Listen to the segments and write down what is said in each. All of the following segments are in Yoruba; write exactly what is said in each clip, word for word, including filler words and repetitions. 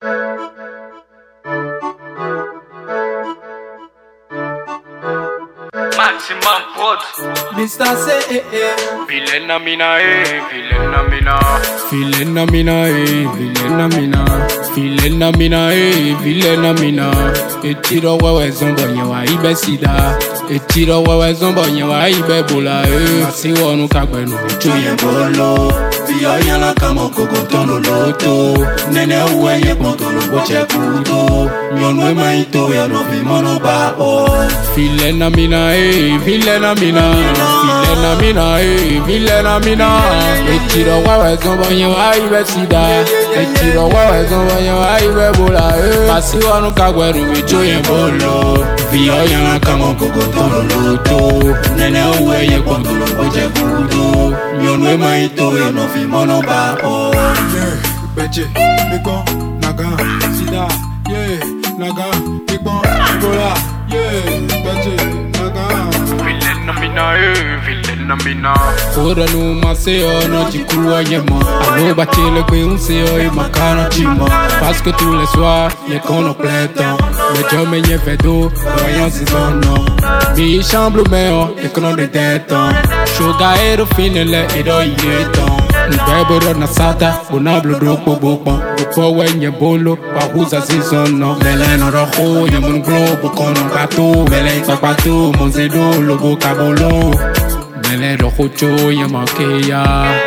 Maximum Prod. Mister say eh eh. Vilena mina eh, vilena mina. Vilena mina eh, vilena mina. Vilena mina eh, vilena mina. Etiro wewe zombo nyewa ibe sida. Etiro wewe zombo nyewa ibe bola eh. Masi wonu kagbenu chuye bolo. Biyo yana kamo koko tono loto. Nene uwe ye kontolo boche kudo. Nyonwe maito ya no vimono ba o. Vilena mina eh, vilena mina. Vilena mina eh, vilena mina. Etiro wewe zombo nyewa ibe sida. Etiro wewe zombo nyewa ibe bola eh. Masi wonu kagbenu chuye bolo. Biyo yana kamo koko tono loto. Nene uwe ye kontolo boche kudo. Nyonwe maito ya no vimono ba o. Yeah, Beche, Bikon, Naga, Sida, yeah, Naga, Bikon, Angola, yeah, Beche, Naga. Vilena mina eh, vilena mina. Kora no maseo no jikuwa yema. Alo bachele kwe unseo e makana chima. Parce que tous les soirs, y'a qu'on a plein temps. Le job me nye fedo, voyant si son nom. Mi chambre meo, e kono de teton. Shoga ero finele, edo yeton. Nbebero na sata, bonablo doko bokpan. Boko wenye bolo, pahuza si son nom. Meleno rojo, ye mon globo kono gato. Melen papato, mon zedo, logo kabolo. Mele rojo cho, ye makeya.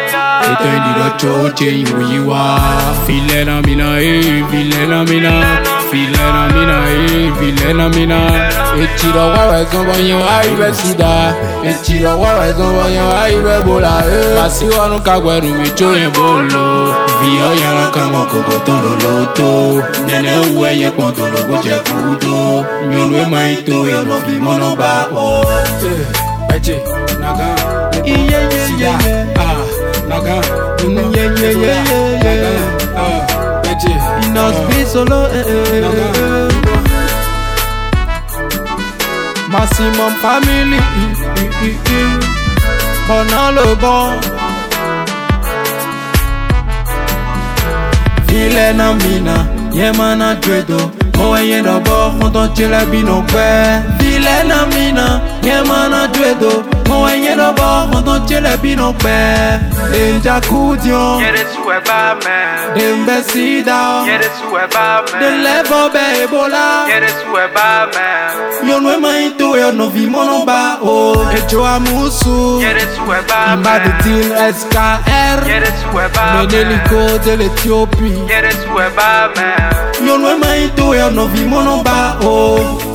Eto indi rocho, che yuyiwa. Vilena mina eh, vilena mina. Vilena mina eh, vilena mina. Etiro wewe zombo nyewa ibe sida. Etiro wewe zombo nyewa ibe bola eh. Masi wonu kagbenu micho ye bolo. Viyo yana kamo koko tono loto. Nene uwe ye kontolo boche kudo. Nyonwe maito ye no vimono ba o. Beche, Naga, Iye ye Sida, ye ah, Naga, ye ye ye ye ye. ah, Beche, Inos be solo eh eh. Naga, Maximum family, Bonan le bon. Vilena mina, yemana dredo. Moye no bo, konton chile bino kwe. Vilena mina, yemana dredo. Moye no bo, konton chile bino kwe. Denja kudion, Get it to a bad man. dembe sida. Get it to a bad De man. levo be ebola. Get it to a bad man. Yonwe maito yo no vimono ba o. Echo amusu. Get it to a bad Mbade man. til S K R. Get it to a bad man. Meneliko de l'Ethiopie. Get it to a bad man. Yonwe maito yo no vimono ba o.